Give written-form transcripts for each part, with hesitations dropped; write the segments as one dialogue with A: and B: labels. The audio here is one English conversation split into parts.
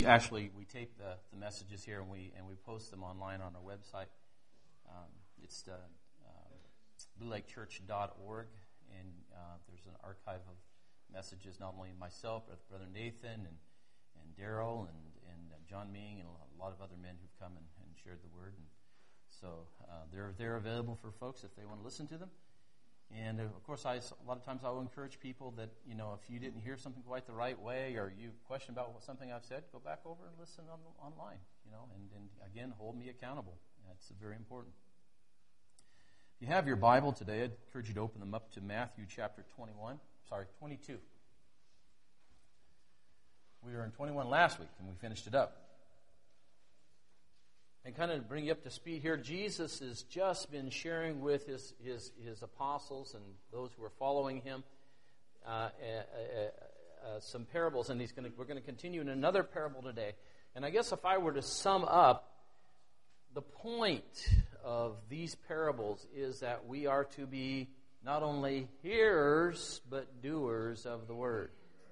A: Actually, we tape the messages here and we post them online on our website. It's bluelakechurch.org, and there's an archive of messages, not only myself, but Brother Nathan and Daryl and John Ming and a lot of other men who've come and shared the word. And so they're available for folks if they want to listen to them. And of course, a lot of times I will encourage people that, if you didn't hear something quite the right way, or you question about something I've said, go back over and listen online, and again, hold me accountable. That's very important. If you have your Bible today, I'd encourage you to open them up to Matthew chapter 22. We were in 21 last week, and we finished it up. And kind of bring you up to speed here, Jesus has just been sharing with his apostles and those who are following him some parables, and we're going to continue in another parable today. And I guess if I were to sum up, the point of these parables is that we are to be not only hearers, but doers of the word.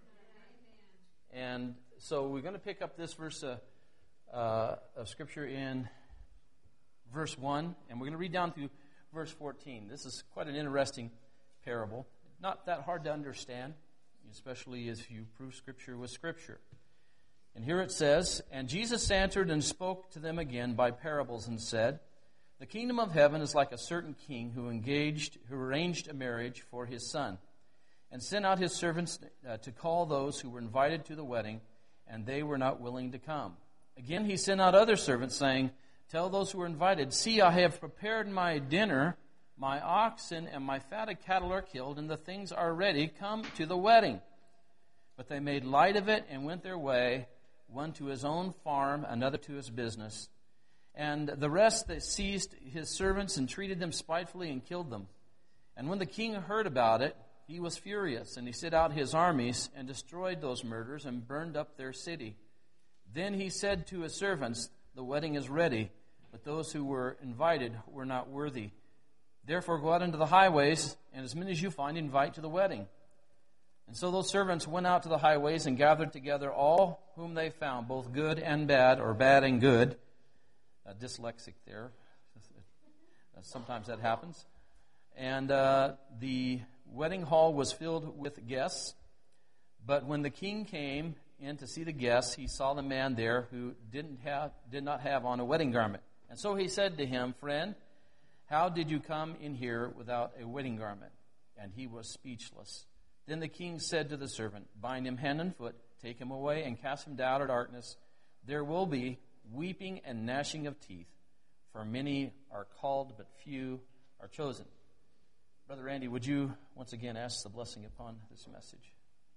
A: And so we're going to pick up this verse of Scripture in verse 1, and we're going to read down through verse 14. This is quite an interesting parable. Not that hard to understand, especially as you prove Scripture with Scripture. And here it says, "And Jesus answered and spoke to them again by parables and said, The kingdom of heaven is like a certain king who arranged a marriage for his son, and sent out his servants to call those who were invited to the wedding, and they were not willing to come. Again, he sent out other servants, saying, Tell those who are invited, See, I have prepared my dinner, my oxen and my fatted cattle are killed, and the things are ready. Come to the wedding. But they made light of it and went their way, one to his own farm, another to his business. And the rest they seized his servants and treated them spitefully and killed them. And when the king heard about it, he was furious, and he sent out his armies and destroyed those murderers and burned up their city. Then he said to his servants, The wedding is ready, but those who were invited were not worthy. Therefore go out into the highways, and as many as you find, invite to the wedding. And so those servants went out to the highways and gathered together all whom they found, both good and bad, or bad and good. Dyslexic there. Sometimes that happens. And the wedding hall was filled with guests. But when the king came in to see the guests, he saw the man there who did not have on a wedding garment. And so he said to him, Friend, how did you come in here without a wedding garment? And he was speechless. Then the king said to the servant, Bind him hand and foot, take him away, and cast him down to darkness. There will be weeping and gnashing of teeth, for many are called, but few are chosen. Brother Randy, would you once again ask the blessing upon this message?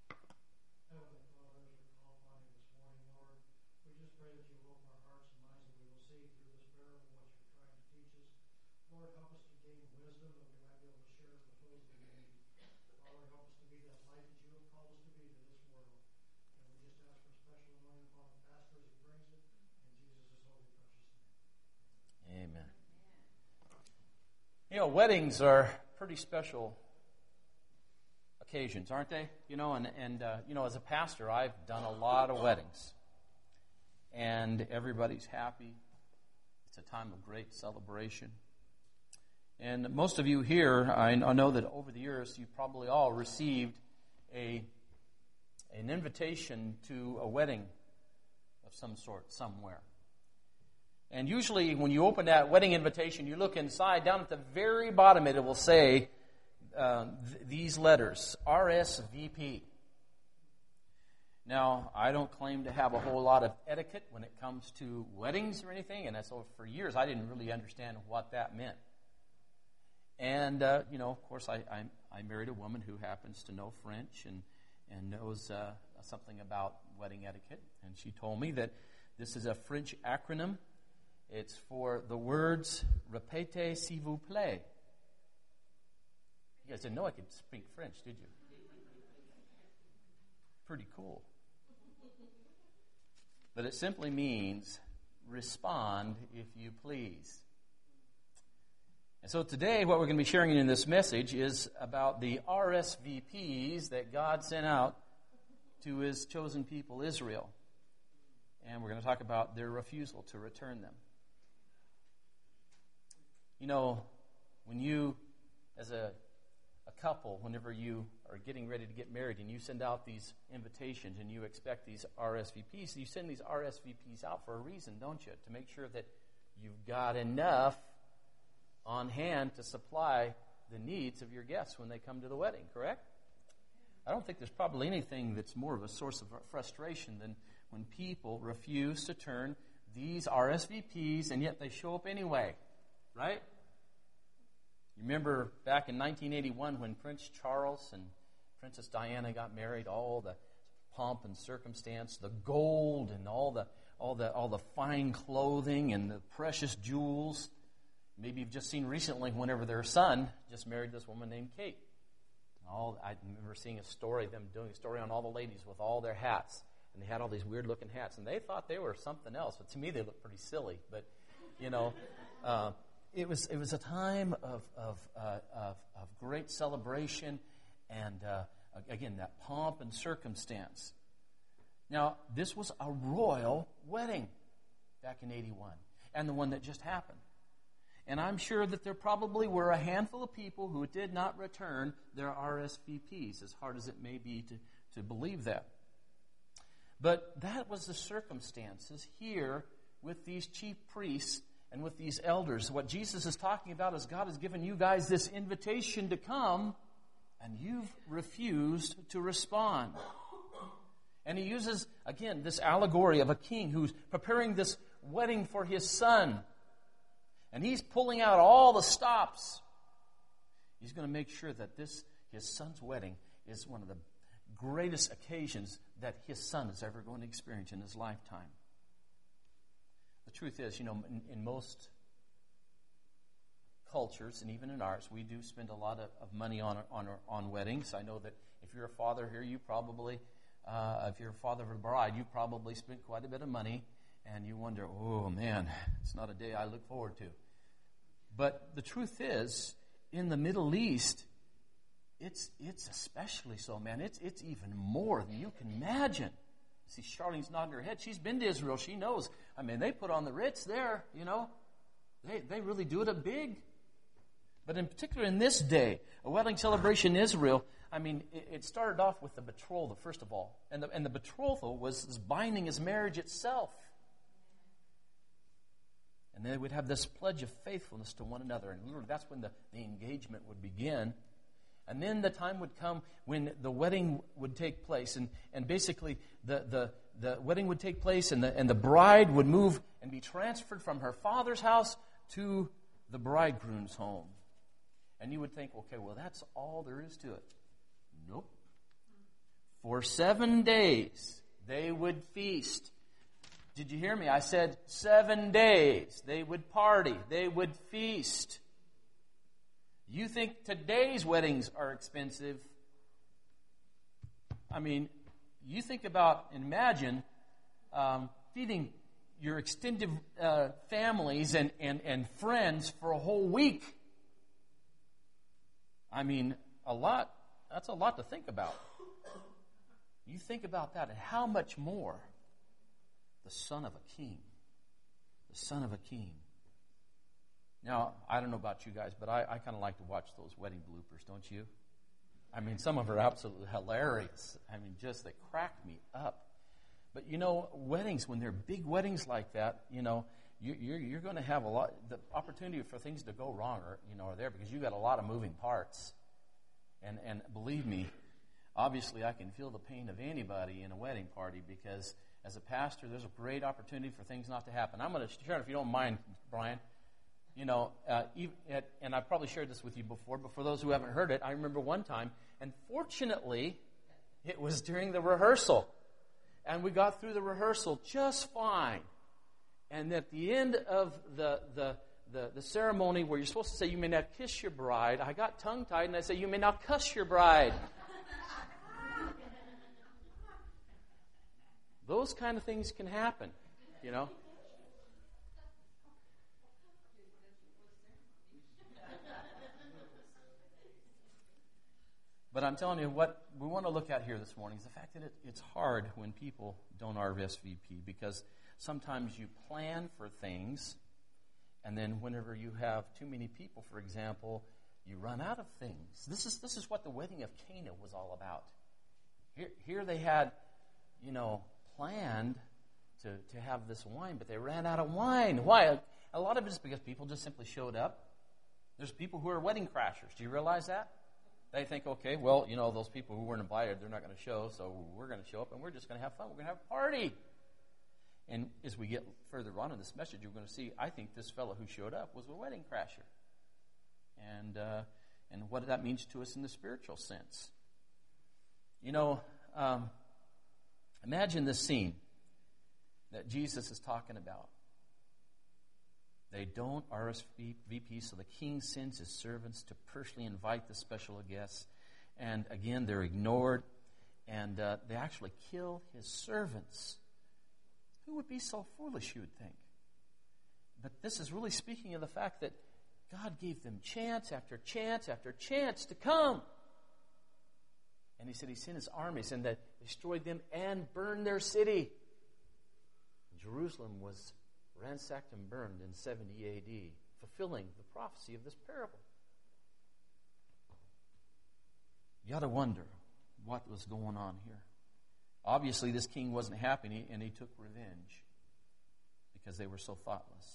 A: Weddings are pretty special occasions, aren't they? As a pastor, I've done a lot of weddings. And everybody's happy. It's a time of great celebration. And most of you here, I know that over the years, you've probably all received an invitation to a wedding of some sort, somewhere. And usually when you open that wedding invitation, you look inside, down at the very bottom it will say these letters, RSVP. Now, I don't claim to have a whole lot of etiquette when it comes to weddings or anything, and so for years I didn't really understand what that meant. And, of course, I married a woman who happens to know French and knows something about wedding etiquette, and she told me that this is a French acronym. It's for the words, Répétez s'il vous plaît. You guys didn't know I could speak French, did you? Pretty cool. But it simply means, respond if you please. And so today, what we're going to be sharing in this message is about the RSVPs that God sent out to His chosen people, Israel. and we're going to talk about their refusal to return them. You know, when you, as a couple, whenever you are getting ready to get married and you send out these invitations and you expect these RSVPs, you send these RSVPs out for a reason, don't you? To make sure that you've got enough on hand to supply the needs of your guests when they come to the wedding, correct? I don't think there's probably anything that's more of a source of frustration than when people refuse to turn these RSVPs and yet they show up anyway, right? You remember back in 1981 when Prince Charles and Princess Diana got married, all the pomp and circumstance, the gold and all the fine clothing and the precious jewels. Maybe you've just seen recently whenever their son just married this woman named Kate. I remember seeing them doing a story on all the ladies with all their hats. And they had all these weird-looking hats. And they thought they were something else. But to me, they looked pretty silly. But, you know, it was a time of great celebration and, again, that pomp and circumstance. Now, this was a royal wedding back in 81. And the one that just happened. And I'm sure that there probably were a handful of people who did not return their RSVPs, as hard as it may be to believe that. But that was the circumstances here with these chief priests and with these elders. What Jesus is talking about is God has given you guys this invitation to come, and you've refused to respond. And he uses, again, this allegory of a king who's preparing this wedding for his son. And he's pulling out all the stops. He's going to make sure that his son's wedding is one of the greatest occasions that his son is ever going to experience in his lifetime. The truth is, you know, in most cultures, and even in ours, we do spend a lot of money on weddings. I know that if you're a father here, you probably, if you're a father of a bride, you probably spent quite a bit of money, and you wonder, oh man, it's not a day I look forward to. But the truth is, in the Middle East, it's especially so, man. It's even more than you can imagine. See, Charlene's nodding her head. She's been to Israel. She knows. I mean, they put on the Ritz there, you know. They really do it up big. But in particular, in this day, a wedding celebration in Israel, I mean, it started off with the betrothal, first of all. And the betrothal was as binding as marriage itself. And they would have this pledge of faithfulness to one another. And that's when the engagement would begin. And then the time would come when the wedding would take place. And basically, the wedding would take place, and the bride would move and be transferred from her father's house to the bridegroom's home. And you would think, okay, well, that's all there is to it. Nope. For 7 days, they would feast. Did you hear me? I said 7 days. They would party. They would feast. You think today's weddings are expensive? I mean, you think about, imagine feeding your extended families and friends for a whole week. I mean, that's a lot to think about. You think about that, and how much more the son of a king. The son of a king. Now, I don't know about you guys, but I kind of like to watch those wedding bloopers, don't you? I mean, some of them are absolutely hilarious. I mean, just they crack me up. But, you know, weddings, when they're big weddings like that, you know, you're going to have the opportunity for things to go wrong are there because you've got a lot of moving parts. And believe me, obviously I can feel the pain of anybody in a wedding party because as a pastor, there's a great opportunity for things not to happen. I'm going to share, if you don't mind, Brian, you know, and I've probably shared this with you before, but for those who haven't heard it, I remember one time, and fortunately, it was during the rehearsal. And we got through the rehearsal just fine. And at the end of the ceremony where you're supposed to say, you may now kiss your bride, I got tongue-tied and I said, you may now cuss your bride. Those kind of things can happen, you know. But I'm telling you, what we want to look at here this morning is the fact that it's hard when people don't RSVP, because sometimes you plan for things, and then whenever you have too many people, for example, you run out of things. This is what the wedding of Cana was all about. Here they had, planned to have this wine, but they ran out of wine. Why? A lot of it is because people just simply showed up. There's people who are wedding crashers. Do you realize that? They think, okay, well, those people who weren't invited, they're not going to show, so we're going to show up and we're just going to have fun. We're going to have a party. And as we get further on in this message, you're going to see, I think this fellow who showed up was a wedding crasher. And what that means to us in the spiritual sense. Imagine this scene that Jesus is talking about. They don't RSVP, so the king sends his servants to personally invite the special guests. And again, they're ignored, and they actually kill his servants. Who would be so foolish, you would think? But this is really speaking of the fact that God gave them chance after chance after chance to come. And he said he sent his armies and that destroyed them and burned their city. Jerusalem was ransacked and burned in 70 A.D., fulfilling the prophecy of this parable. You got to wonder what was going on here. Obviously, this king wasn't happy, and he took revenge because they were so thoughtless.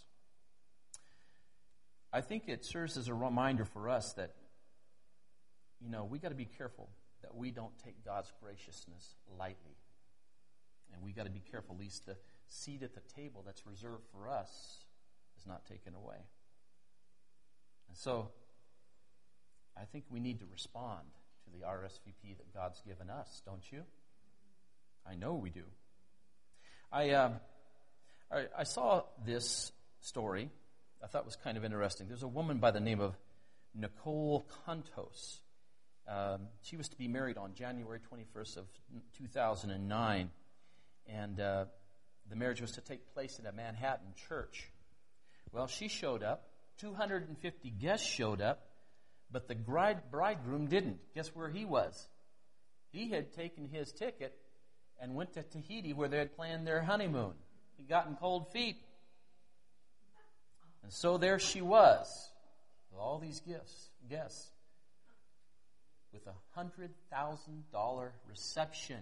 A: I think it serves as a reminder for us that, we got to be careful that we don't take God's graciousness lightly. And we got to be careful, at least the seat at the table that's reserved for us is not taken away. And so, I think we need to respond to the RSVP that God's given us, don't you? I know we do. I saw this story. I thought it was kind of interesting. There's a woman by the name of Nicole Contos. She was to be married on January 21st of 2009. And the marriage was to take place in a Manhattan church. Well, she showed up. 250 guests showed up. But the bridegroom didn't. Guess where he was? He had taken his ticket and went to Tahiti where they had planned their honeymoon. He'd gotten cold feet. And so there she was, with all these guests, with a $100,000 reception.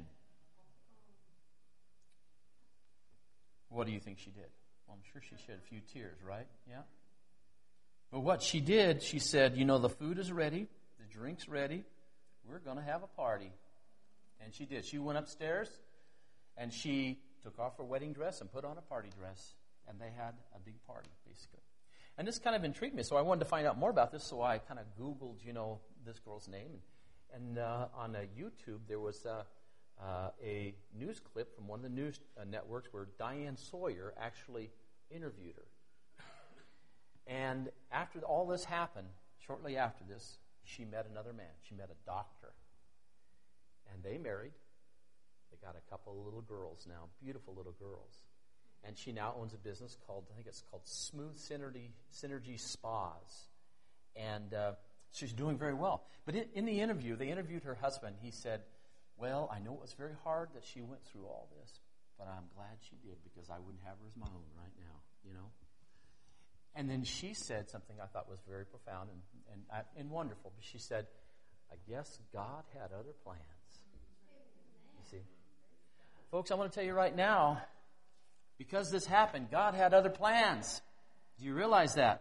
A: What do you think she did? Well, I'm sure she shed a few tears, right? Yeah? But what she did, she said, the food is ready, the drink's ready, we're going to have a party. And she did. She went upstairs, and she took off her wedding dress and put on a party dress. And they had a big party, basically. And this kind of intrigued me, so I wanted to find out more about this, so I kind of Googled, this girl's name. And on YouTube, there was a news clip from one of the news networks where Diane Sawyer actually interviewed her. And after all this happened, shortly after this, she met another man. She met a doctor. And they married. They got a couple of little girls now, beautiful little girls. And she now owns a business called Smooth Synergy Spas. And she's doing very well. But in the interview, they interviewed her husband. He said, well, I know it was very hard that she went through all this, but I'm glad she did because I wouldn't have her as my own right now, And then she said something I thought was very profound and wonderful. But she said, I guess God had other plans. You see? Folks, I want to tell you right now, because this happened, God had other plans. Do you realize that?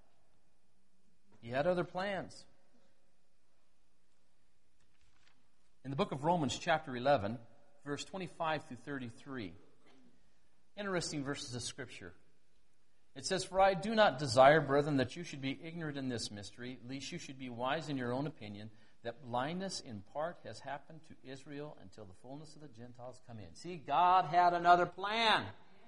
A: He had other plans. In the book of Romans, chapter 11, verse 25 through 33, interesting verses of Scripture. It says, For I do not desire, brethren, that you should be ignorant in this mystery, lest you should be wise in your own opinion, that blindness in part has happened to Israel until the fullness of the Gentiles come in. See, God had another plan.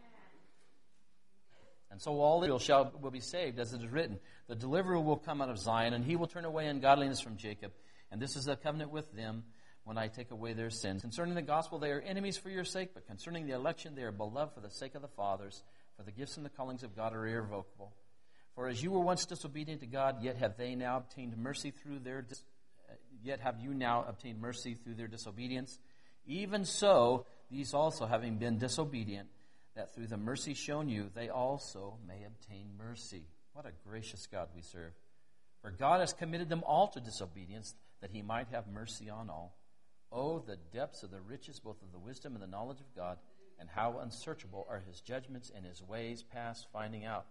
A: And so all Israel will be saved, as it is written. The deliverer will come out of Zion, and he will turn away ungodliness from Jacob. And this is a covenant with them when I take away their sins. Concerning the gospel, they are enemies for your sake, but concerning the election, they are beloved for the sake of the fathers. For the gifts and the callings of God are irrevocable. For as you were once disobedient to God, yet have they now obtained mercy through their yet have you now obtained mercy through their disobedience. Even so, these also, having been disobedient, that through the mercy shown you, they also may obtain mercy. What a gracious God we serve. For God has committed them all to disobedience, that he might have mercy on all. Oh, the depths of the riches, both of the wisdom and the knowledge of God, and how unsearchable are his judgments and his ways past finding out.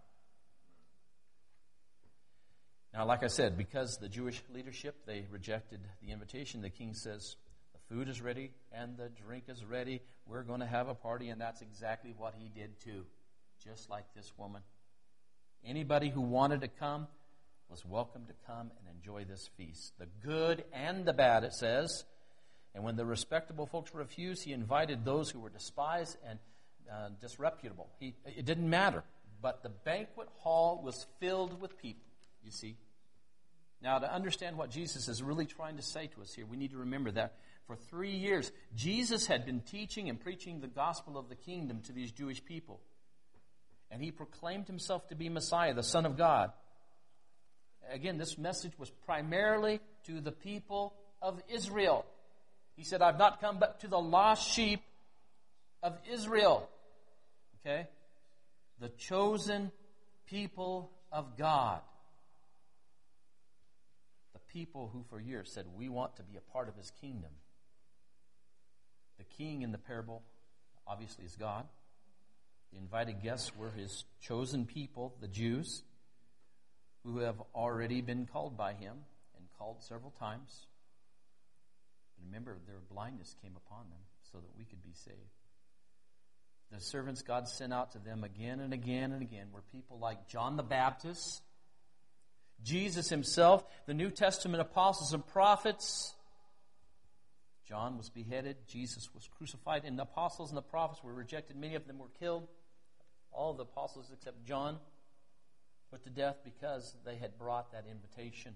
A: Now, like I said, because the Jewish leadership, they rejected the invitation, the king says, the food is ready and the drink is ready. We're going to have a party, and that's exactly what he did too, just like this woman. Anybody who wanted to come was welcome to come and enjoy this feast. The good and the bad, it says. And when the respectable folks refused, he invited those who were despised and disreputable. It didn't matter. But the banquet hall was filled with people, you see. Now, to understand what Jesus is really trying to say to us here, we need to remember that for 3 years, Jesus had been teaching and preaching the gospel of the kingdom to these Jewish people. And he proclaimed himself to be Messiah, the Son of God. Again, this message was primarily to the people of Israel. He said, I've not come but to the lost sheep of Israel. Okay? The chosen people of God. The people who for years said, we want to be a part of his kingdom. The king in the parable, obviously, is God. The invited guests were his chosen people, the Jews, who have already been called by him and called several times. But remember, their blindness came upon them so that we could be saved. The servants God sent out to them again and again and again were people like John the Baptist, Jesus himself, the New Testament apostles and prophets. John was beheaded, Jesus was crucified, and the apostles and the prophets were rejected. Many of them were killed. All of the apostles except John put to death because they had brought that invitation.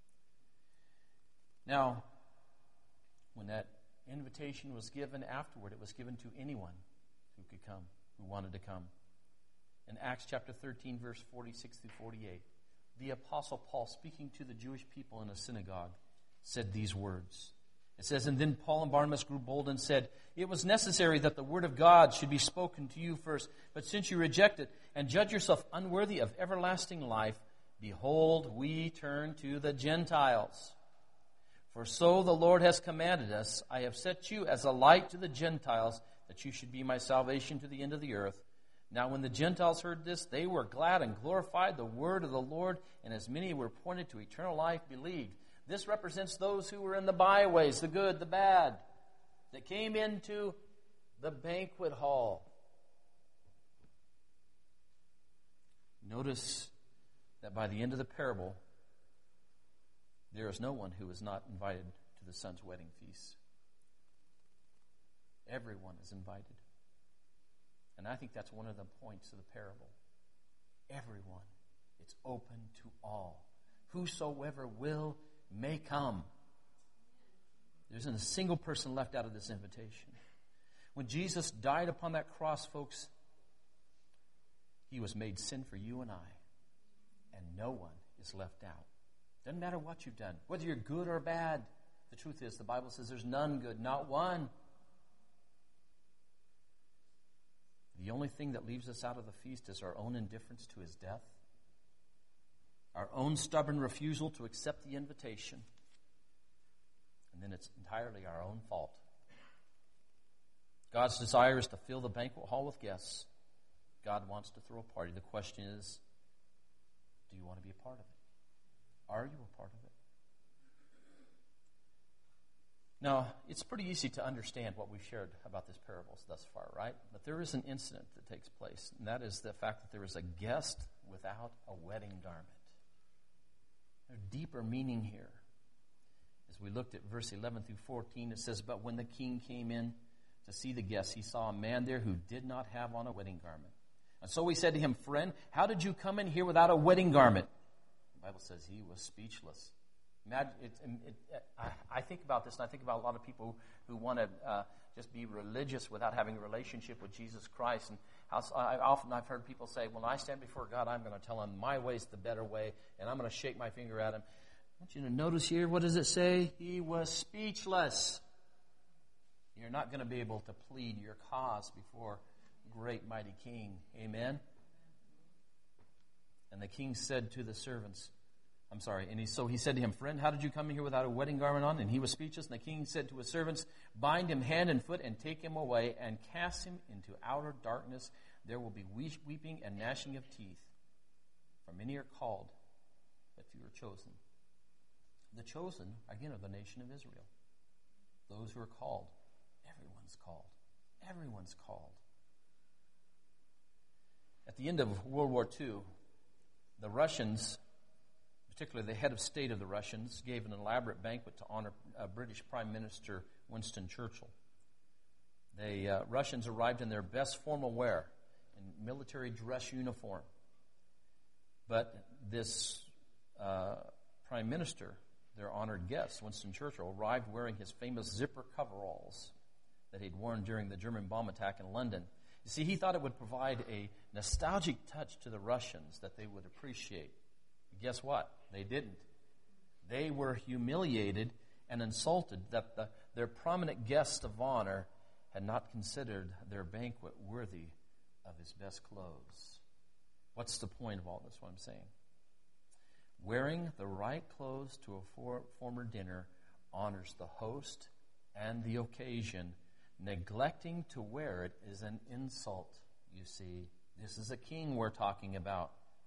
A: Now, when that invitation was given afterward, it was given to anyone who could come, who wanted to come. In Acts chapter 13, verse 46 through 48, the Apostle Paul, speaking to the Jewish people in a synagogue, said these words. It says, and then Paul and Barnabas grew bold and said, it was necessary that the word of God should be spoken to you first. But since you reject it and judge yourself unworthy of everlasting life, behold, we turn to the Gentiles. For so the Lord has commanded us, I have set you as a light to the Gentiles, that you should be my salvation to the end of the earth. Now when the Gentiles heard this, they were glad and glorified the word of the Lord, and as many were appointed to eternal life believed. This represents those who were in the byways, the good, the bad, that came into the banquet hall. Notice that by the end of the parable, there is no one who is not invited to the Son's wedding feast. Everyone is invited. And I think that's one of the points of the parable. Everyone. It's open to all. Whosoever will may come. There isn't a single person left out of this invitation. When Jesus died upon that cross, folks, he was made sin for you and I. And no one is left out. Doesn't matter what you've done, whether you're good or bad. The truth is, the Bible says there's none good, not one. The only thing that leaves us out of the feast is our own indifference to his death, our own stubborn refusal to accept the invitation, and then it's entirely our own fault. God's desire is to fill the banquet hall with guests. God wants to throw a party. The question is, do you want to be a part of it? Are you a part of it? Now, it's pretty easy to understand what we've shared about this parable thus far, right? But there is an incident that takes place, and that is the fact that there is a guest without a wedding garment. There's deeper meaning here. As we looked at verse 11 through 14, it says, but when the king came in to see the guests, he saw a man there who did not have on a wedding garment. And so he said to him, friend, how did you come in here without a wedding garment? The Bible says he was speechless. I think about this, and I think about a lot of people who want to just be religious without having a relationship with Jesus Christ. And I've heard people say, when I stand before God, I'm going to tell him my way's the better way, and I'm going to shake my finger at him. want you to notice here, what does it say? He was speechless. You're not going to be able to plead your cause before great mighty king. Amen? And the king said to the servants, so he said to him, friend, how did you come here without a wedding garment on? And he was speechless. And the king said to his servants, bind him hand and foot and take him away and cast him into outer darkness. There will be weeping and gnashing of teeth. For many are called, but few are chosen. The chosen, again, are the nation of Israel. Those who are called. Everyone's called. Everyone's called. At the end of World War II, the Russians, particularly the head of state of the Russians, gave an elaborate banquet to honor British Prime Minister Winston Churchill. The Russians arrived in their best formal wear, in military dress uniform. But this Prime Minister, their honored guest, Winston Churchill, arrived wearing his famous zipper coveralls that he'd worn during the German bomb attack in London. You see, he thought it would provide a nostalgic touch to the Russians that they would appreciate. Guess what? They didn't. They were humiliated and insulted that their prominent guest of honor had not considered their banquet worthy of his best clothes. What's the point of all this, what I'm saying? Wearing the right clothes to a formal dinner honors the host and the occasion. Neglecting to wear it is an insult, you see. This is a king we're talking about.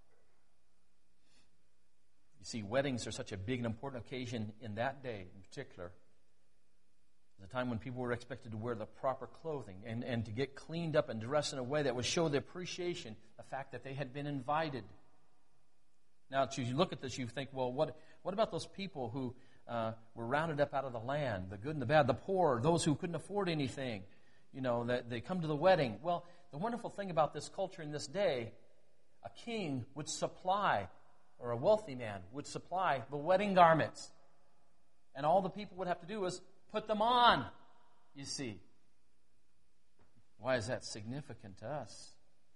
A: You see, weddings are such a big and important occasion in that day in particular. It was a time when people were expected to wear the proper clothing and to get cleaned up and dressed in a way that would show the appreciation, the fact that they had been invited. Now, as you look at this, you think, well, what about those people who were rounded up out of the land, the good and the bad, the poor, those who couldn't afford anything, that they come to the wedding? Well, the wonderful thing about this culture in this day, a king would supply, or a wealthy man would supply the wedding garments. And all the people would have to do is put them on, you see. Why is that significant to us?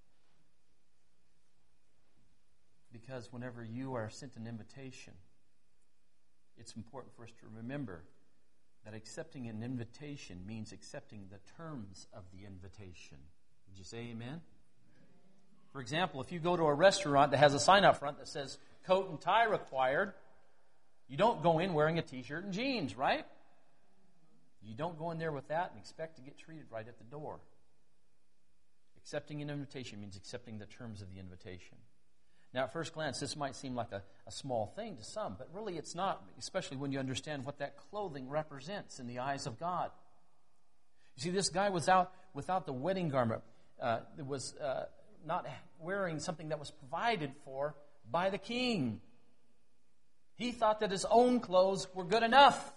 A: Because whenever you are sent an invitation, it's important for us to remember that accepting an invitation means accepting the terms of the invitation. Would you say amen? For example, if you go to a restaurant that has a sign up front that says coat and tie required, you don't go in wearing a t-shirt and jeans, right? You don't go in there with that and expect to get treated right at the door. Accepting an invitation means accepting the terms of the invitation. Now, at first glance, this might seem like a small thing to some, but really it's not, especially when you understand what that clothing represents in the eyes of God. You see, this guy was out without the wedding garment. It was not wearing something that was provided for by the king. He thought that his own clothes were good enough.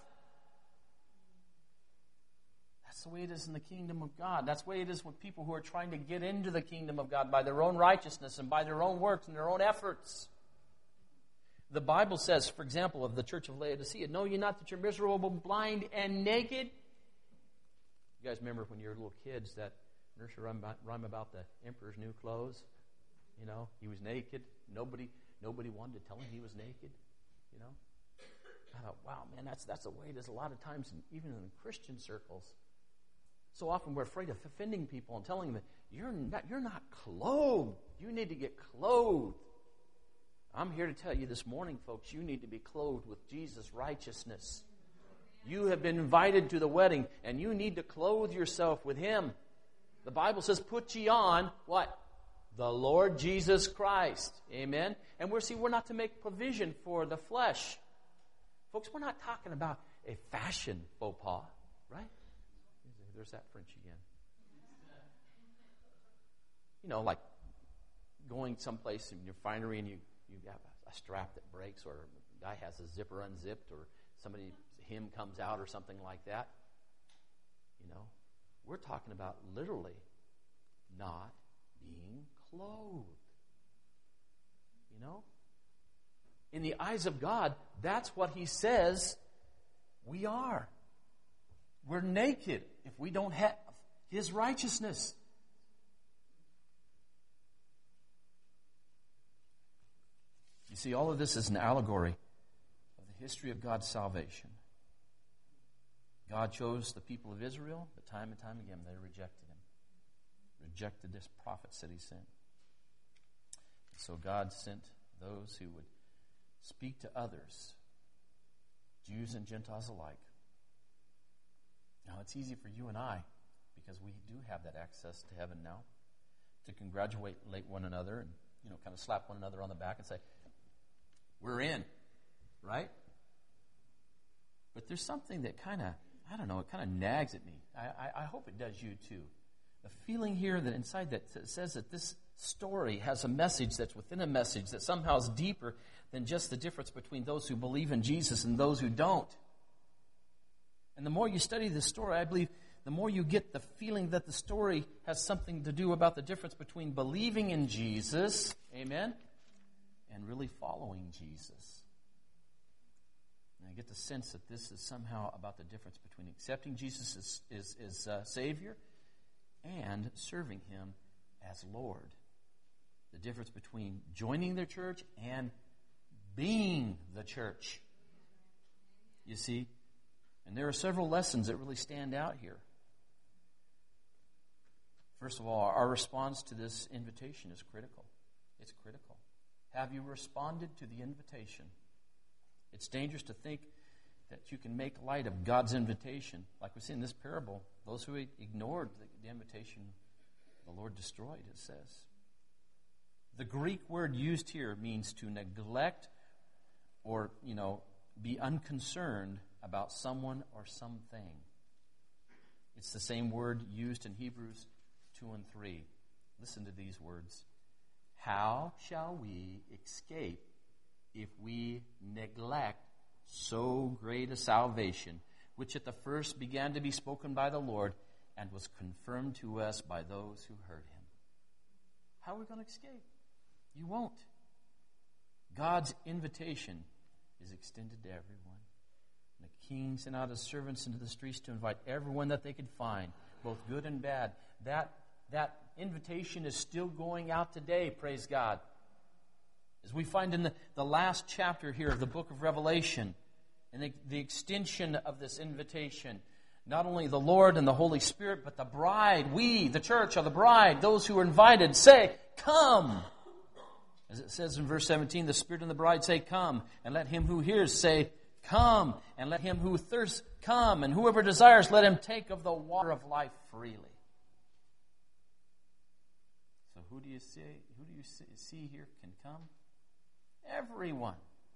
A: That's the way it is in the kingdom of God. That's the way it is with people who are trying to get into the kingdom of God by their own righteousness and by their own works and their own efforts. The Bible says, for example, of the church of Laodicea, know ye not that you're miserable, blind, and naked? You guys remember when you were little kids that nursery rhyme about the emperor's new clothes? He was naked. Nobody wanted to tell him he was naked. I thought, wow, man, that's the way it is a lot of times, even in Christian circles. So often we're afraid of offending people and telling them that you're not clothed. You need to get clothed. I'm here to tell you this morning, folks, you need to be clothed with Jesus' righteousness. You have been invited to the wedding, and you need to clothe yourself with Him. The Bible says, put ye on, what? The Lord Jesus Christ. Amen? And we're not to make provision for the flesh. Folks, we're not talking about a fashion faux pas, right? There's that French again. Like going someplace in your finery and you have a strap that breaks, or a guy has a zipper unzipped, or somebody's hem comes out or something like that. We're talking about literally not being clothed. In the eyes of God, that's what He says we are. We're naked if we don't have His righteousness. You see, all of this is an allegory of history of God's salvation. God chose the people of Israel, but time and time again they rejected him. Rejected this prophets that he sent. So God sent those who would speak to others, Jews and Gentiles alike. Now it's easy for you and I, because we do have that access to heaven now, to congratulate one another and kind of slap one another on the back and say, we're in, right? But there's something that kind of, it kind of nags at me. I hope it does you too. The feeling here that inside that says that this story has a message that's within a message that somehow is deeper than just the difference between those who believe in Jesus and those who don't. And the more you study this story, I believe, the more you get the feeling that the story has something to do about the difference between believing in Jesus, amen, and really following Jesus. And I get the sense that this is somehow about the difference between accepting Jesus as Savior and serving Him as Lord. The difference between joining the church and being the church. You see? And there are several lessons that really stand out here. First of all, our response to this invitation is critical. It's critical. Have you responded to the invitation? It's dangerous to think that you can make light of God's invitation. Like we see in this parable, those who ignored the invitation, the Lord destroyed, it says. The Greek word used here means to neglect or, be unconcerned about someone or something. It's the same word used in Hebrews 2 and 3. Listen to these words. How shall we escape if we neglect so great a salvation, which at the first began to be spoken by the Lord and was confirmed to us by those who heard him? How are we going to escape? You won't. God's invitation is extended to everyone. And the king sent out his servants into the streets to invite everyone that they could find, both good and bad. That invitation is still going out today, praise God. As we find in the last chapter here of the book of Revelation, and the extension of this invitation, not only the Lord and the Holy Spirit, but the bride, we, the church, are the bride. Those who are invited say, come. As it says in verse 17, the Spirit and the bride say, come. And let him who hears say, come. And let him who thirsts come. And whoever desires, let him take of the water of life freely. So who do you see here can come? Everyone.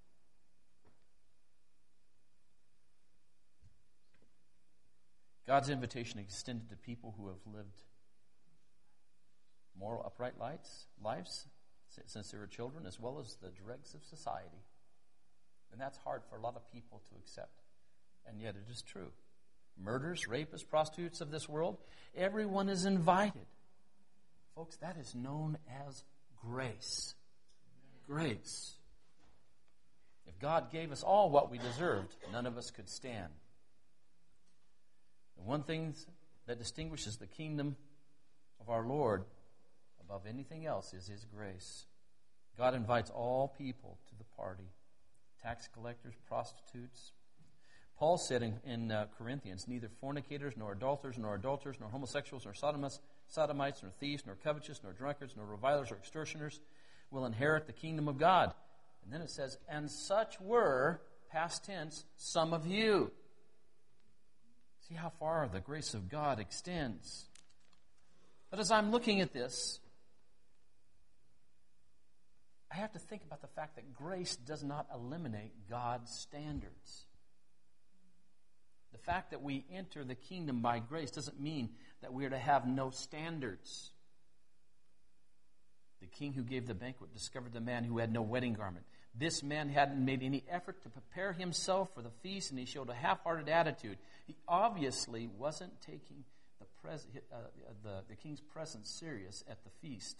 A: God's invitation extended to people who have lived moral, upright lives since they were children, as well as the dregs of society. And that's hard for a lot of people to accept. And yet it is true. Murderers, rapists, prostitutes of this world, everyone is invited. Folks, that is known as grace. Grace. If God gave us all what we deserved, none of us could stand. The one thing that distinguishes the kingdom of our Lord above anything else is His grace. God invites all people to the party. Tax collectors, prostitutes. Paul said in Corinthians, neither fornicators, nor adulterers, nor homosexuals, nor sodomites, nor thieves, nor covetous, nor drunkards, nor revilers, or extortioners will inherit the kingdom of God. And then it says, and such were, past tense, some of you. See how far the grace of God extends. But as I'm looking at this, I have to think about the fact that grace does not eliminate God's standards. The fact that we enter the kingdom by grace doesn't mean that we are to have no standards. The king who gave the banquet discovered the man who had no wedding garment. This man hadn't made any effort to prepare himself for the feast, and he showed a half-hearted attitude. He obviously wasn't taking the king's presence serious at the feast.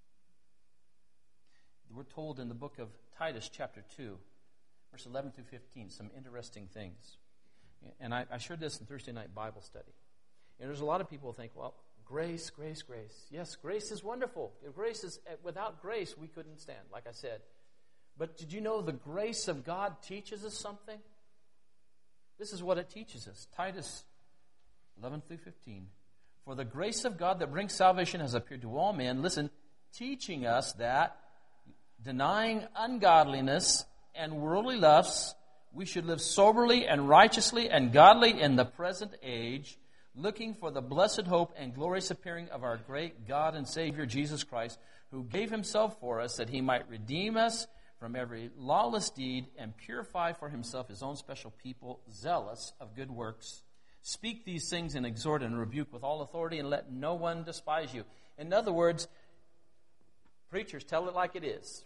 A: We're told in the book of Titus, chapter 2, verse 11 through 15, some interesting things. And I shared this in Thursday night Bible study. And there's a lot of people who think, well, grace, grace, grace. Yes, grace is wonderful. If grace is, without grace, we couldn't stand, like I said. But did you know the grace of God teaches us something? This is what it teaches us. Titus 11 through 15. For the grace of God that brings salvation has appeared to all men, listen, teaching us that, denying ungodliness and worldly lusts, we should live soberly and righteously and godly in the present age, looking for the blessed hope and glorious appearing of our great God and Savior Jesus Christ, who gave himself for us that he might redeem us from every lawless deed and purify for himself his own special people, zealous of good works. Speak these things and exhort and rebuke with all authority, and let no one despise you. In other words, preachers, tell it like it is.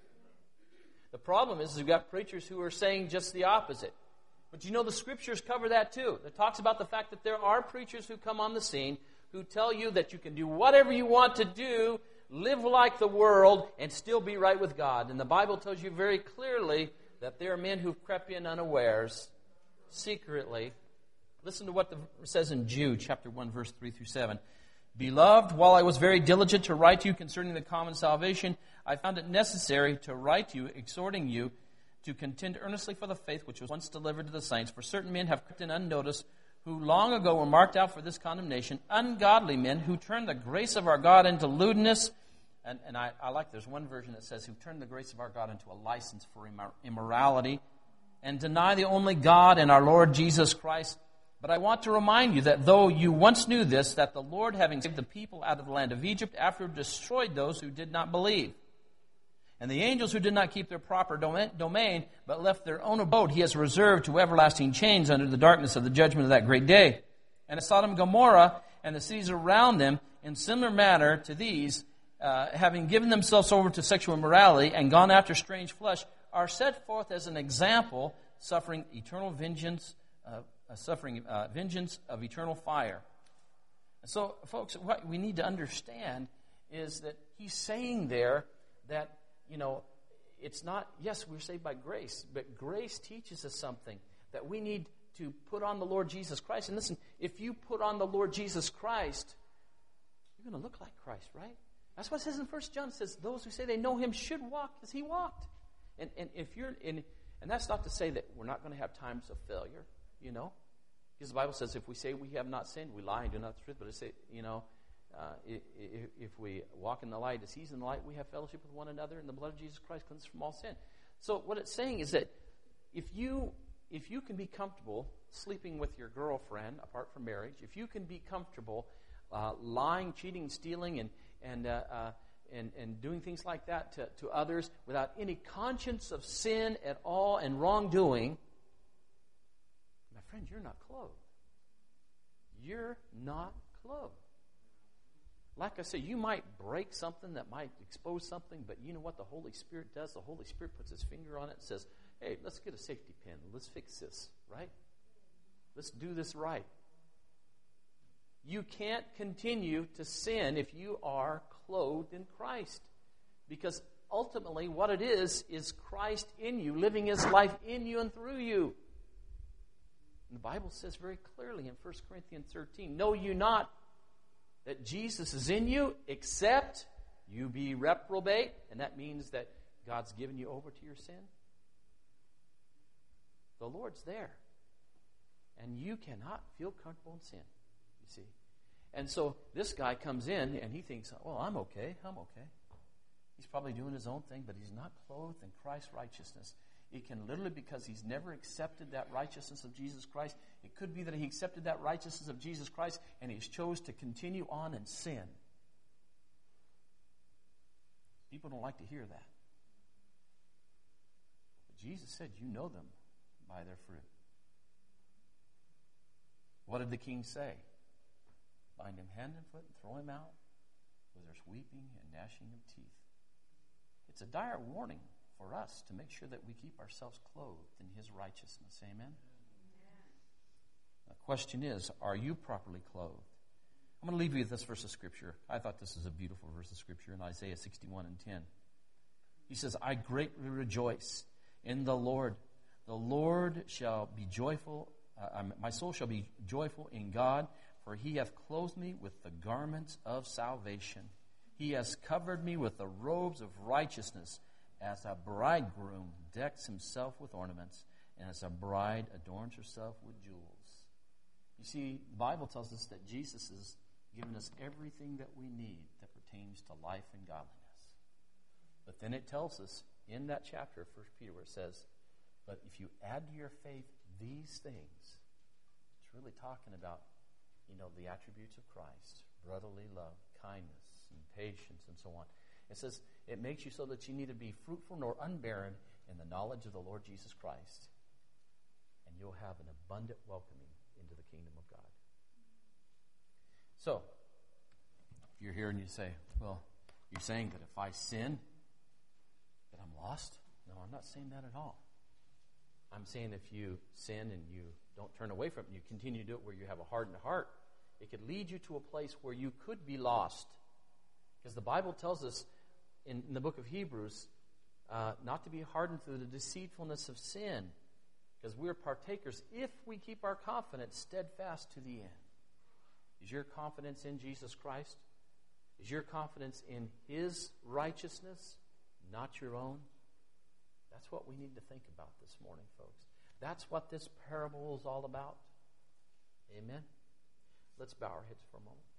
A: The problem is we've got preachers who are saying just the opposite. But you know the Scriptures cover that too. It talks about the fact that there are preachers who come on the scene who tell you that you can do whatever you want to do, live like the world, and still be right with God. And the Bible tells you very clearly that there are men who've crept in unawares, secretly. Listen to what it says in Jude chapter 1, verse 3 through 7. Beloved, while I was very diligent to write to you concerning the common salvation, I found it necessary to write to you, exhorting you to contend earnestly for the faith which was once delivered to the saints. For certain men have crept in unnoticed, who long ago were marked out for this condemnation, ungodly men who turn the grace of our God into lewdness. And I like, there's one version that says, who turn the grace of our God into a license for immorality, and deny the only God and our Lord Jesus Christ. But I want to remind you that though you once knew this, that the Lord, having saved the people out of the land of Egypt, afterward destroyed those who did not believe. And the angels who did not keep their proper domain, but left their own abode, he has reserved to everlasting chains under the darkness of the judgment of that great day. And Sodom and Gomorrah and the cities around them, in similar manner to these, having given themselves over to sexual immorality and gone after strange flesh, are set forth as an example, suffering eternal vengeance, vengeance of eternal fire. And so, folks, what we need to understand is that he's saying there that, it's not, yes, we're saved by grace, but grace teaches us something, that we need to put on the Lord Jesus Christ. And listen, if you put on the Lord Jesus Christ, you're going to look like Christ, right? That's what it says in 1 John. It says, those who say they know him should walk as he walked. And if you're in, and that's not to say that we're not going to have times of failure, because the Bible says if we say we have not sinned, we lie and do not the truth. But it says, if we walk in the light as he's in the light, we have fellowship with one another, and the blood of Jesus Christ cleanses from all sin. So what it's saying is that if you can be comfortable sleeping with your girlfriend apart from marriage, if you can be comfortable lying, cheating, stealing, and doing things like that to others without any conscience of sin at all and wrongdoing, my friend, you're not clothed. You're not clothed. Like I say, you might break something that might expose something, but you know what the Holy Spirit does? The Holy Spirit puts his finger on it and says, hey, let's get a safety pin. Let's fix this, right? Let's do this right. You can't continue to sin if you are clothed in Christ. Because ultimately what it is Christ in you, living his life in you and through you. And the Bible says very clearly in 1 Corinthians 13, know you not that Jesus is in you, except you be reprobate, and that means that God's given you over to your sin. The Lord's there, and you cannot feel comfortable in sin, you see. And so this guy comes in, and he thinks, well, I'm okay. He's probably doing his own thing, but he's not clothed in Christ's righteousness. It can literally, because he's never accepted that righteousness of Jesus Christ, it could be that he accepted that righteousness of Jesus Christ and he chose to continue on in sin. People don't like to hear that. But Jesus said, you know them by their fruit. What did the king say? Bind him hand and foot and throw him out where there's weeping and gnashing of teeth. It's a dire warning for us to make sure that we keep ourselves clothed in his righteousness. Amen? The question is, are you properly clothed? I'm going to leave you with this verse of Scripture. I thought this is a beautiful verse of Scripture in Isaiah 61 and 10. He says, I greatly rejoice in the Lord. The Lord shall be joyful. My soul shall be joyful in God, for he hath clothed me with the garments of salvation. He has covered me with the robes of righteousness, as a bridegroom decks himself with ornaments, and as a bride adorns herself with jewels. You see, the Bible tells us that Jesus has given us everything that we need that pertains to life and godliness. But then it tells us in that chapter of 1 Peter where it says, but if you add to your faith these things, it's really talking about, the attributes of Christ, brotherly love, kindness, and patience, and so on. It says it makes you so that you neither be fruitful nor unbarren in the knowledge of the Lord Jesus Christ, and you'll have an abundant welcoming into the kingdom of God. So, if you're here and you say, well, you're saying that if I sin, that I'm lost? No, I'm not saying that at all. I'm saying if you sin and you don't turn away from it, and you continue to do it where you have a hardened heart, it could lead you to a place where you could be lost. Because the Bible tells us in the book of Hebrews not to be hardened through the deceitfulness of sin, because we're partakers if we keep our confidence steadfast to the end. Is your confidence in Jesus Christ? Is your confidence in His righteousness, not your own? That's what we need to think about this morning, folks. That's what this parable is all about. Amen? Let's bow our heads for a moment.